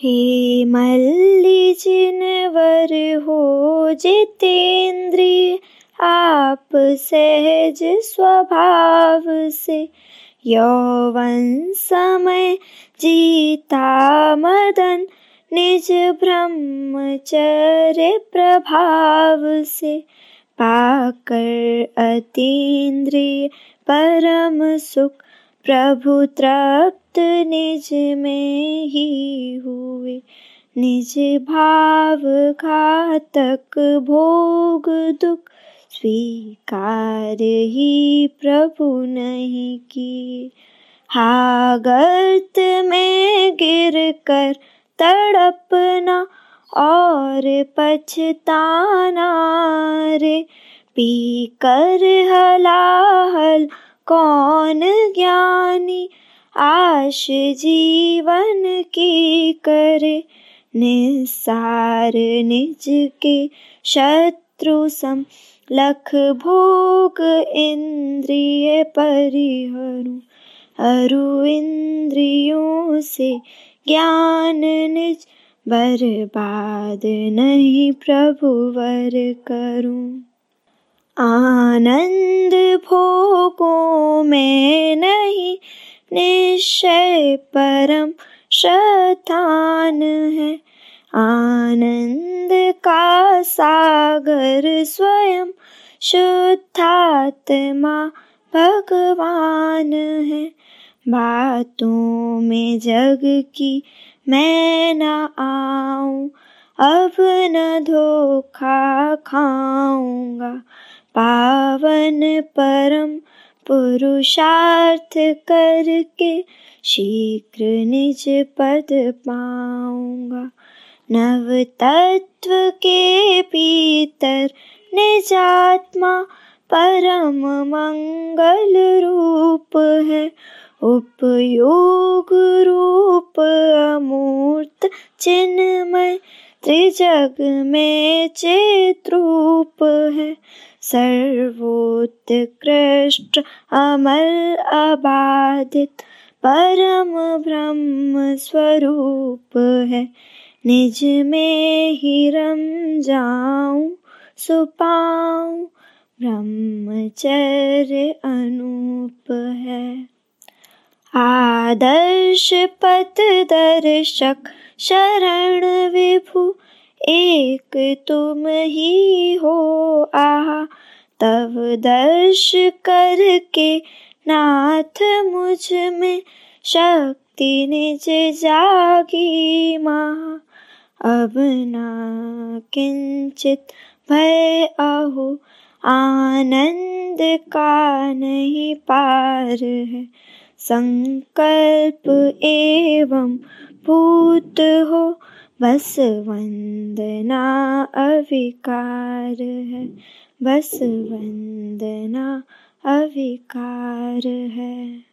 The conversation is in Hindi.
हे मल्ली जिनवर हो जितेंद्रिय, आप सहज स्वभाव से यौवन समय जीता मदन, निज ब्रह्मचर्य प्रभाव से पाकर अतीन्द्रिय परम सुख, प्रभु तृप्त निज में ही हुए। निज भाव घातक भोग दुख, स्वीकार ही प्रभु नहीं किए। हागर्त में गिर कर तड़पना और पछताना रे, पी कर हलाहल कौन ज्ञानी, आश जीवन की करे। निस्सार निज के शत्रु सम, लख भोग इंद्रिय परिहरु। अरु इंद्रियों से ज्ञान निज, बर्बाद नहीं प्रभु वर करूं। आनंद भोगों में नहीं, निश्चय परम शतान है। आनंद का सागर स्वयं, शुद्धात्मा भगवान है। बातों में जग की मैं न आऊं, अब न धोखा खाऊंगा। पावन परम पुरुषार्थ करके, शीघ्र निज पद पाऊंगा। नव तत्व के भीतर निजात्मा, परम मंगल रूप है। उपयोग रूप अमूर्त चिन्मय, त्रिजग में चिद्रूप है। सर्वोत्कृष्ट अमल अबाधित, परम ब्रह्म स्वरूप है। निज में ही रम जाऊं, सो पाऊं ब्रह्मचर्य अनूप है। आदर्श पथ दर्शक शरण विभु, एक तुम ही हो आहा। तव दर्श करके नाथ मुझ में, शक्ति निज जागी महा। अब ना किंचित भय अहो, आनंद का नहीं पार है। संकल्प एवं भूत हो, बस वंदना अविकार है। बस वंदना अविकार है।